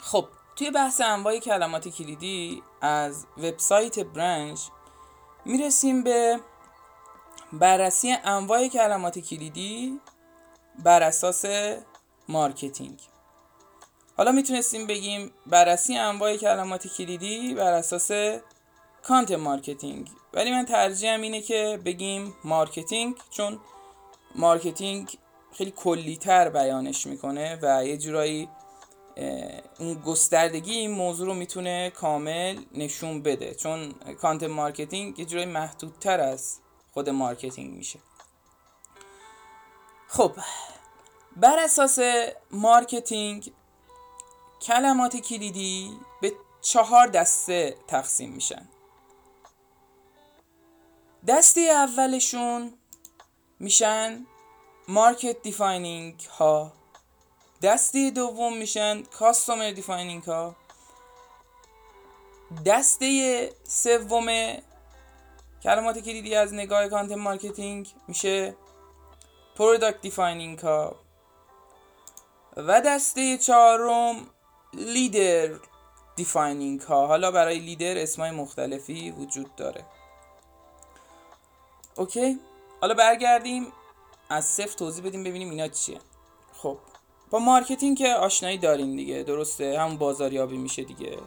خب توی بحث انواع کلمات کلیدی از وبسایت برنج میرسیم به بررسی انواع کلمات کلیدی بر اساس مارکتینگ. حالا میتونستیم بگیم بررسی انواع کلمات کلیدی بر اساس کانت مارکتینگ، ولی من ترجیحم اینه که بگیم مارکتینگ، چون مارکتینگ خیلی کلی‌تر بیانش میکنه و یه جورایی اون گستردگی این موضوع رو میتونه کامل نشون بده، چون کانت مارکتینگ یه جورایی محدودتر از خود مارکتینگ میشه. خب بر اساس مارکتینگ کلمات کلیدی به 4 دسته تقسیم میشن. دسته اولشون میشن مارکت دیفاینینگ ها، دسته دوم میشن کاستومر دیفاینینگ ها، دسته سوم کلمات کلیدی از نگاه کانت مارکتینگ میشه پروداکت دیفاینینگ ها و دسته چهارم لیدر دیفاینینگ ها. حالا برای لیدر اسمای مختلفی وجود داره. اوکی، حالا برگردیم از صفر توضیح بدیم ببینیم اینا چیه. خب با مارکتینگ که آشنایی دارین دیگه، درسته؟ همون بازاریابی میشه دیگه.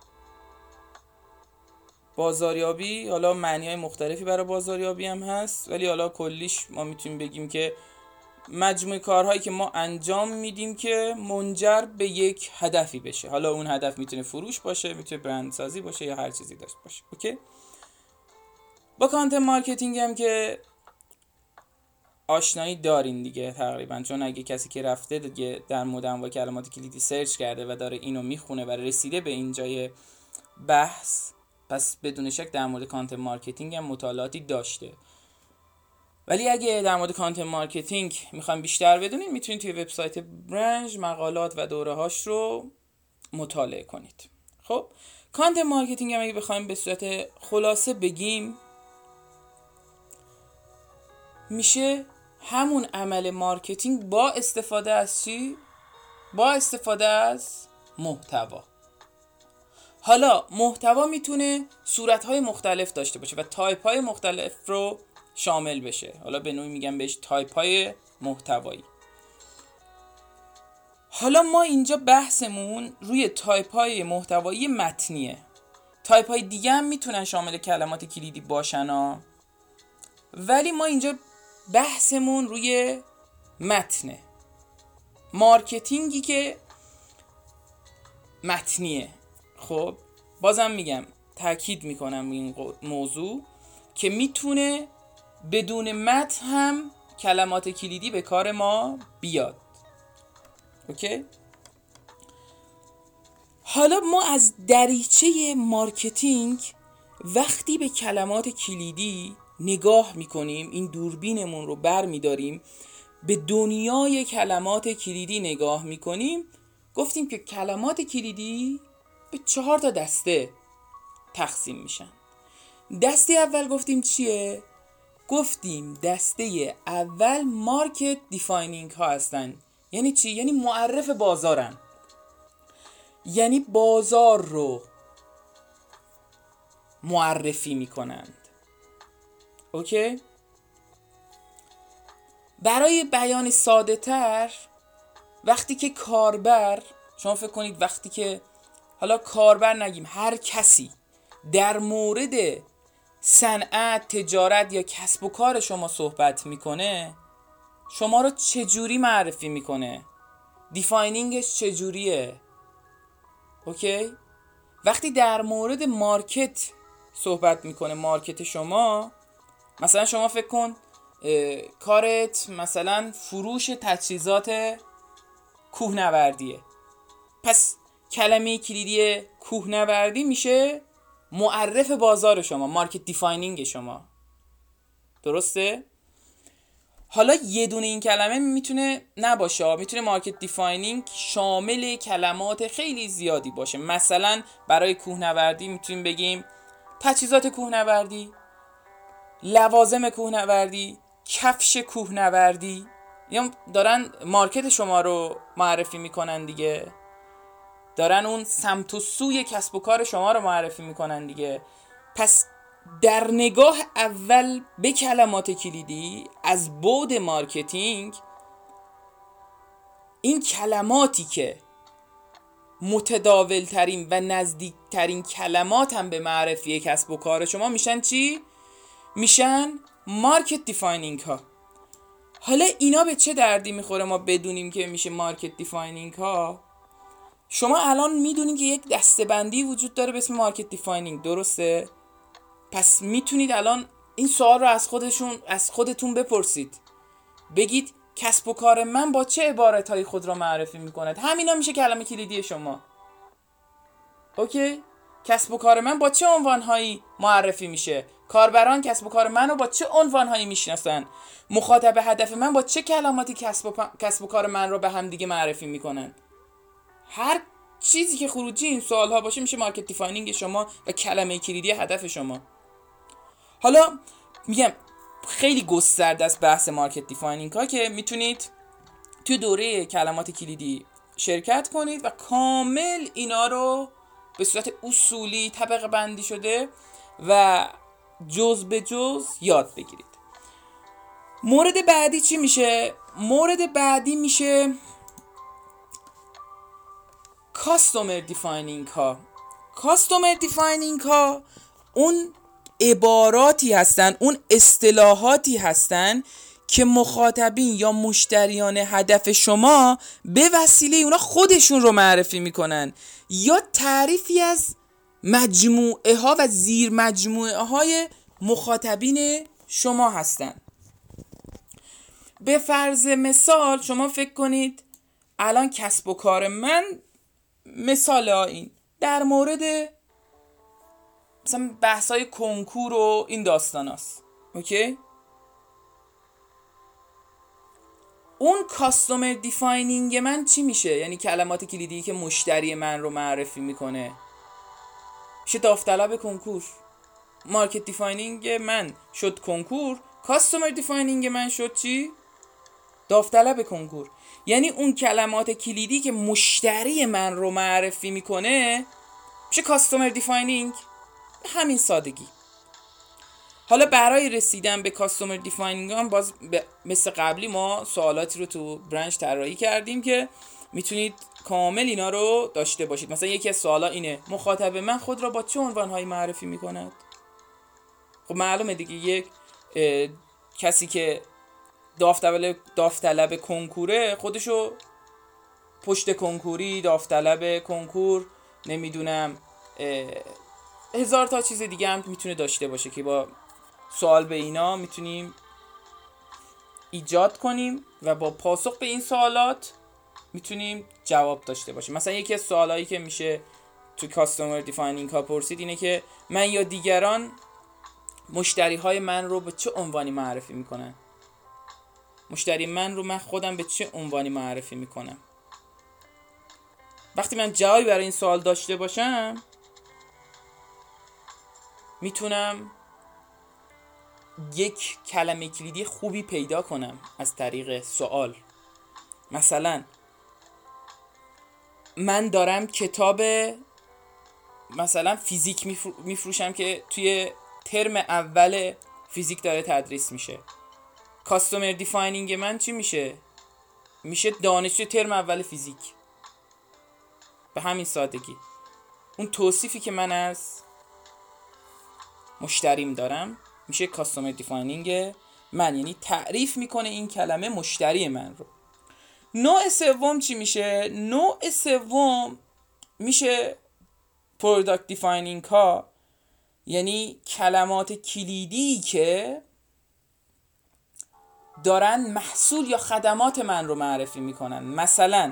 بازاریابی حالا معنی‌های مختلفی برای بازاریابی هم هست، ولی حالا کلیش ما میتونیم بگیم که مجموعه کارهایی که ما انجام میدیم که منجر به یک هدفی بشه. حالا اون هدف میتونه فروش باشه، میتونه برندسازی باشه یا هر چیزی داشته باشه. اوکی، با کانت مارکتینگ هم که آشنایی دارین دیگه تقریبا، چون اگه کسی که رفته دیگه در مورد انواع کلمات کلیدی سرچ کرده و داره اینو میخونه و رسیده به اینجای بحث، پس بدون شک در مورد کانت مارکتینگ هم مطالعاتی داشته. ولی اگه در مورد کانت مارکتینگ میخوایم بیشتر بدونید، میتونید توی وبسایت برنج مقالات و دوره‌هاش رو مطالعه کنید. خب کانت مارکتینگ هم اگه بخوایم به صورت خلاصه بگیم، میشه همون عمل مارکتینگ با استفاده از چی؟ با استفاده از محتوا. حالا محتوا میتونه صورت‌های مختلف داشته باشه و تایپ‌های مختلف رو شامل بشه. حالا به نوعی میگم بهش تایپ‌های محتوایی. حالا ما اینجا بحثمون روی تایپ‌های محتوایی متنیه. تایپ‌های دیگه هم میتونن شامل کلمات کلیدی باشن ولی ما اینجا بحثمون روی متنه. مارکتینگی که متنیه. خب بازم میگم، تاکید میکنم این موضوع که میتونه بدون متن هم کلمات کلیدی به کار ما بیاد. اوکی؟ حالا ما از دریچه مارکتینگ وقتی به کلمات کلیدی نگاه میکنیم، این دوربینمون رو بر میداریم، به دنیای کلمات کلیدی نگاه میکنیم، گفتیم که کلمات کلیدی به 4 تا دسته تقسیم میشن. دسته اول گفتیم چیه؟ گفتیم دسته اول مارکت دیفاینینگ ها هستن. یعنی چی؟ یعنی معرف بازارن، یعنی بازار رو معرفی میکنند. اوکی؟ برای بیان ساده تر، وقتی که کاربر، شما فکر کنید وقتی که حالا کاربر نگیم، هر کسی در مورد صنعت، تجارت یا کسب و کار شما صحبت میکنه، شما رو چجوری معرفی میکنه؟ دیفاینینگش چجوریه؟ اوکی؟ وقتی در مورد مارکت صحبت میکنه، مارکت شما، مثلا شما فکر کن کارت مثلا فروش تجهیزات کوهنوردیه، پس کلمه کلیدی کوهنوردی میشه معرف بازار شما، مارکت دیفاینینگ شما. درسته؟ حالا یه دونه این کلمه میتونه نباشه، میتونه مارکت دیفاینینگ شامل کلمات خیلی زیادی باشه. مثلا برای کوهنوردی میتونیم بگیم تجهیزات کوهنوردی، لوازم کوهنوردی، کفش کوهنوردی، یا دارن مارکت شما رو معرفی میکنن دیگه. دارن اون سمت و سوی کسب و کار شما رو معرفی میکنن دیگه. پس در نگاه اول به کلمات کلیدی از بعد مارکتینگ، این کلماتی که متداول ترین و نزدیک ترین کلمات هم به معرفی کسب و کار شما میشن چی؟ میشن مارکت دیفاینینگ ها. حالا اینا به چه دردی میخوره ما بدونیم که میشه مارکت دیفاینینگ ها؟ شما الان میدونید که یک دسته‌بندی وجود داره به اسم مارکت دیفاینینگ، درسته؟ پس میتونید الان این سوال رو از خودتون بپرسید، بگید کسب و کار من با چه عبارتهایی خود را معرفی میکند؟ همینا میشه کلمه کلیدی شما. اوکی؟ کسب و کار من با چه عنوانهایی معرفی میشه؟ کاربران کسب و کار منو با چه عنوانهایی میشناسن؟ مخاطب هدف من با چه کلماتی کسب و کار من رو به هم دیگه معرفی میکنن؟ هر چیزی که خروجی این سوالها باشه میشه مارکت دیفاینینگ شما و کلمه کلیدی هدف شما. حالا میگم خیلی گسترده است بحث مارکت دیفاینینگ ها که میتونید توی دوره کلمات کلیدی شرکت کنید و کامل اینا رو به صورت اصولی طبقه بندی شده و جز به جز یاد بگیرید. مورد بعدی چی میشه؟ مورد بعدی میشه کاستومر دیفاینینگ ها. کاستومر دیفاینینگ ها اون عباراتی هستن، اون اصطلاحاتی هستن که مخاطبین یا مشتریان هدف شما به وسیله اونا خودشون رو معرفی میکنن یا تعریفی از مجموعه ها و زیر مجموعه های مخاطبین شما هستن. به فرض مثال شما فکر کنید الان کسب و کار من، مثال این در مورد مثلا بحثای کنکور و این داستان هست. اوکی؟ اون کاستومر دیفاینینگ من چی میشه؟ یعنی کلمات کلیدی که مشتری من رو معرفی میکنه میشه داوطلب کنکور. مارکت دیفاینینگ من شد کنکور، کاستومر دیفاینینگ من شد چی؟ داوطلب کنکور. یعنی اون کلمات کلیدی که مشتری من رو معرفی میکنه میشه کاستومر دیفاینینگ. همین سادگی. حالا برای رسیدن به کاستومر دیفاینینگ هم باز مثل قبلی ما سوالاتی رو تو برنچ طراحی کردیم که میتونید کامل اینا رو داشته باشید. مثلا یکی از سوالا اینه: مخاطب من خود را با چه عنوانهایی معرفی میکند؟ خب معلومه دیگه، یک کسی که داوطلب کنکوره خودشو پشت کنکوری، داوطلب کنکور، نمیدونم هزار تا چیز دیگه هم میتونه داشته باشه که با سوال به اینا میتونیم ایجاد کنیم و با پاسخ به این سوالات میتونیم جواب داشته باشیم. مثلا یکی از سوالایی که میشه تو کاستومر دیفاینینگ ها پرسید اینه که من یا دیگران مشتری های من رو به چه عنوانی معرفی میکنن؟ مشتری من رو من خودم به چه عنوانی معرفی میکنم؟ وقتی من جوابی برای این سوال داشته باشم میتونم یک کلمه کلیدی خوبی پیدا کنم از طریق سوال. مثلا من دارم کتاب مثلا فیزیک میفروشم که توی ترم اول فیزیک داره تدریس میشه. کاستومر دیفاینینگ من چی میشه؟ میشه دانشجو ترم اول فیزیک. به همین سادگی. اون توصیفی که من از مشتریم دارم میشه کاستومر دیفاینینگ من، یعنی تعریف میکنه این کلمه مشتری من رو. نوع سوم چی میشه؟ نوع سوم میشه پروداکت دیفاینینگ ها، یعنی کلمات کلیدی که دارن محصول یا خدمات من رو معرفی میکنن. مثلا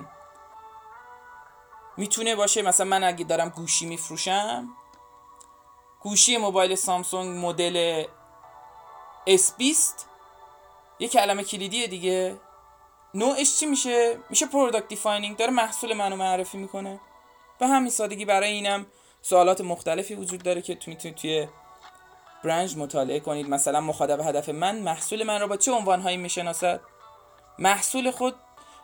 میتونه باشه مثلا من اگه دارم گوشی میفروشم، گوشی موبایل سامسونگ مدل S20 یه کلمه کلیدیه دیگه. نوعش چی میشه؟ میشه پروداکت دیفاینینگ، داره محصول منو معرفی میکنه. به همین سادگی. برای اینم سوالات مختلفی وجود داره که میتونید توی برنج مطالعه کنید. مثلا مخاطب هدف من محصول من رو با چه عنوانهایی میشناسد؟ محصول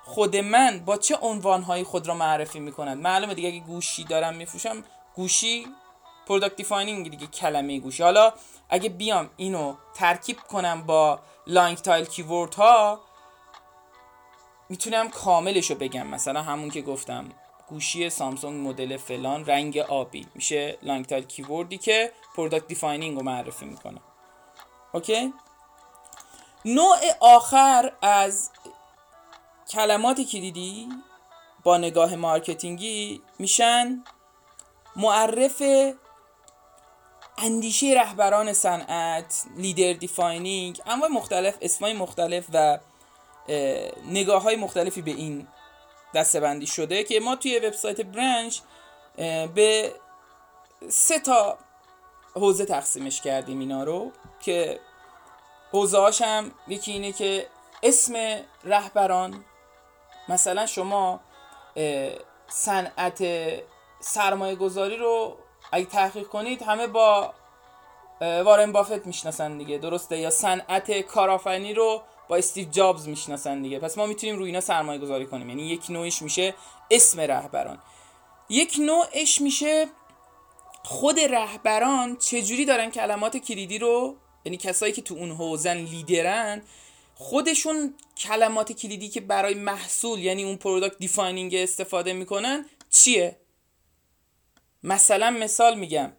خود من با چه عنوانهایی خود را معرفی میکنند. معلومه دیگه اگه گوشی دارم میفروشم، گوشی پروداکت دیفاینینگ دیگه، کلمه گوشی. حالا اگه بیام اینو ترکیب کنم با لانگ تایل کیورد ها، میتونم کاملشو بگم. مثلا همون که گفتم گوشی سامسونگ مدل فلان رنگ آبی، میشه لانگ تایل کیوردی که پروداکت دیفاینینگ رو معرفی میکنه. اوکی. نوع آخر از کلمات کلیدی با نگاه مارکتینگی میشن معرف اندیشه رهبران صنعت، لیدر دیفاینینگ، انواع مختلف، اسمای مختلف و نگاه های مختلفی به این دسته‌بندی شده که ما توی وبسایت برنچ به 3 تا حوزه تقسیمش کردیم اینا رو، که حوزه هاش هم یکی اینه که اسم رهبران. مثلا شما صنعت سرمایه گذاری رو اگه تحقیق کنید همه با وارن بافت میشناسن دیگه، درسته؟ یا صنعت کارآفرینی رو با استیو جابز میشناسن دیگه. پس ما میتونیم روی اینا سرمایه گذاری کنیم. یعنی یک نوعش میشه اسم رهبران، یک نوعش میشه خود رهبران چجوری دارن کلمات کلیدی رو، یعنی کسایی که تو اون حوزن لیدرن، خودشون کلمات کلیدی که برای محصول یعنی اون پروداکت دیفاینینگ استفاده میکنن چیه. مثلا مثال میگم،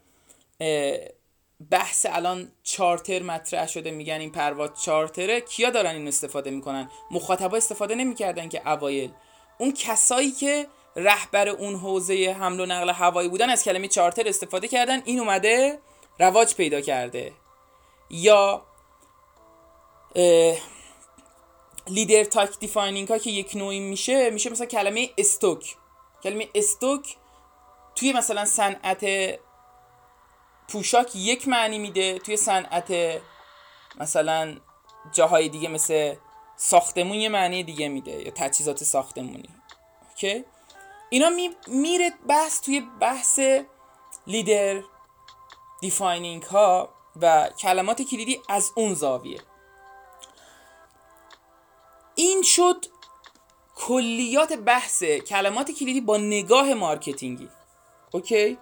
بحث الان چارتر مطرح شده، میگن این پرواز چارتره، کیا دارن این استفاده میکنن؟ مخاطبا استفاده نمیکردن که اوایل. اون کسایی که رهبر اون حوزه حمل و نقل هوایی بودن از کلمه چارتر استفاده کردن، این اومده رواج پیدا کرده. یا لیدر تاک دیفاینینگ ها که یک نوعی میشه مثلا کلمه استوک. کلمه استوک توی مثلا صنعت پوشاک یک معنی میده، توی صنعت مثلا جاهای دیگه مثل ساختمون یه معنی دیگه میده، یا تجهیزات ساختمونی. اوکی؟ اینا میره بحث توی بحث لیدر دیفاینینگ ها و کلمات کلیدی از اون زاویه. این شد کلیات بحث کلمات کلیدی با نگاه مارکتینگی. اوکی؟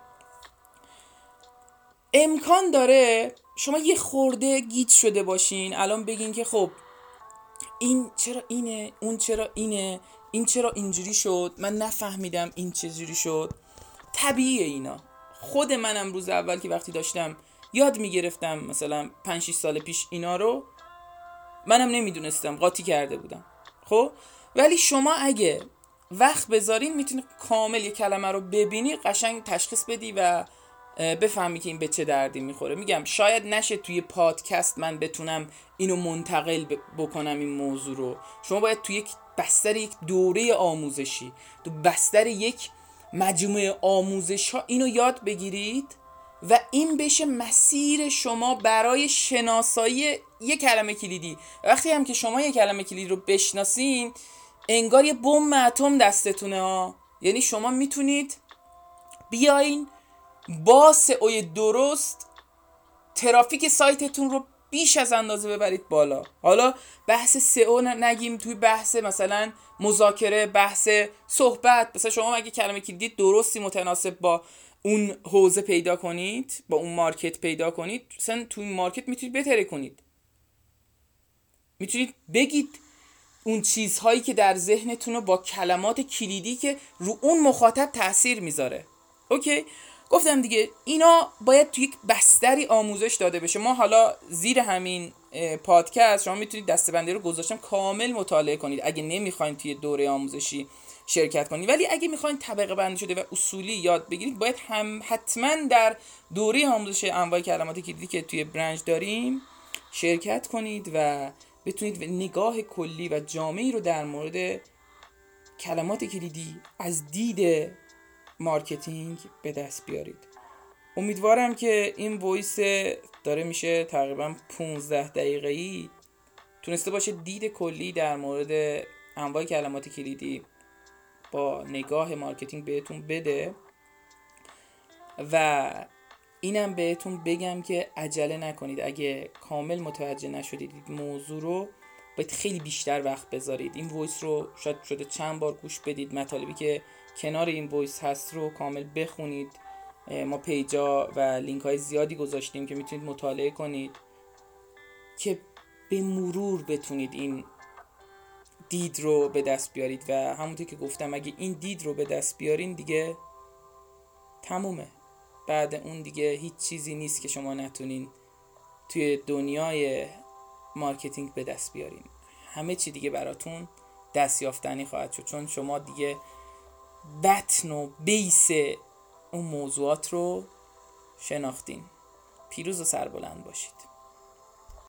امکان داره شما یه خورده گیج شده باشین الان، بگین که خب این چرا اینه، اون چرا اینه، این چرا اینجوری شد، من نفهمیدم این چجوری شد. طبیعیه اینا. خود منم روز اول که وقتی داشتم یاد میگرفتم مثلا 5-6 سال پیش اینا رو، منم نمیدونستم، قاطی کرده بودم. خب ولی شما اگه وقت بذارین میتونی کامل یه کلمه رو ببینی، قشنگ تشخیص بدی و بفهمی که این به چه دردی میخوره. میگم شاید نشه توی پادکست من بتونم اینو منتقل بکنم این موضوع رو. شما باید توی یک بستر یک دوره آموزشی، تو بستر یک مجموعه آموزش ها اینو یاد بگیرید و این بشه مسیر شما برای شناسایی یک کلمه کلیدی. وقتی هم که شما یک کلمه کلیدی رو بشناسین، انگار یه بمب اتم دستتونه ها. یعنی شما میتونید بیاین با سئو درست ترافیک سایتتون رو بیش از اندازه ببرید بالا. حالا بحث سئو نگیم، توی بحث مثلا مذاکره، بحث صحبت، مثلا شما اگه کلمه کلیدی درستی متناسب با اون حوزه پیدا کنید، با اون مارکت پیدا کنید، مثلا توی مارکت میتونید بهتره کنید، میتونید بگید اون چیزهایی که در ذهنتون رو با کلمات کلیدی که رو اون مخاطب تأثیر میذاره. اوکی؟ گفتم دیگه اینا باید توی یک بستری آموزش داده بشه. ما حالا زیر همین پادکست شما میتونید دسته‌بندی رو گذاشتم کامل مطالعه کنید اگه نمیخواین توی دوره آموزشی شرکت کنید. ولی اگه میخواین طبقه بندی شده و اصولی یاد بگیرید، باید حتما در دوره آموزش انواع کلمات کلیدی که توی برنچ داریم شرکت کنید و بتونید نگاه کلی و جامعی رو در مورد کلمات کلیدی از دید مارکتینگ به دست بیارید. امیدوارم که این وایس داره میشه تقریبا 15 دقیقه‌ای، تونسته باشه دید کلی در مورد انواع کلمات کلیدی با نگاه مارکتینگ بهتون بده. و اینم بهتون بگم که عجله نکنید. اگه کامل متوجه نشدید موضوع رو، باید خیلی بیشتر وقت بذارید. این وایس رو شاید شده چند بار گوش بدید، مطالبی که کنار این وایس هست رو کامل بخونید. ما پیجا و لینک های زیادی گذاشتیم که میتونید مطالعه کنید که به مرور بتونید این دید رو به دست بیارید. و همونطور که گفتم اگه این دید رو به دست بیارین دیگه تمومه. بعد اون دیگه هیچ چیزی نیست که شما نتونین توی دنیای مارکتینگ به دست بیارین. همه چی دیگه براتون دست یافتنی خواهد شد، چون شما دیگه بطن و بیس اون موضوعات رو شناختین. پیروز و سربلند باشید.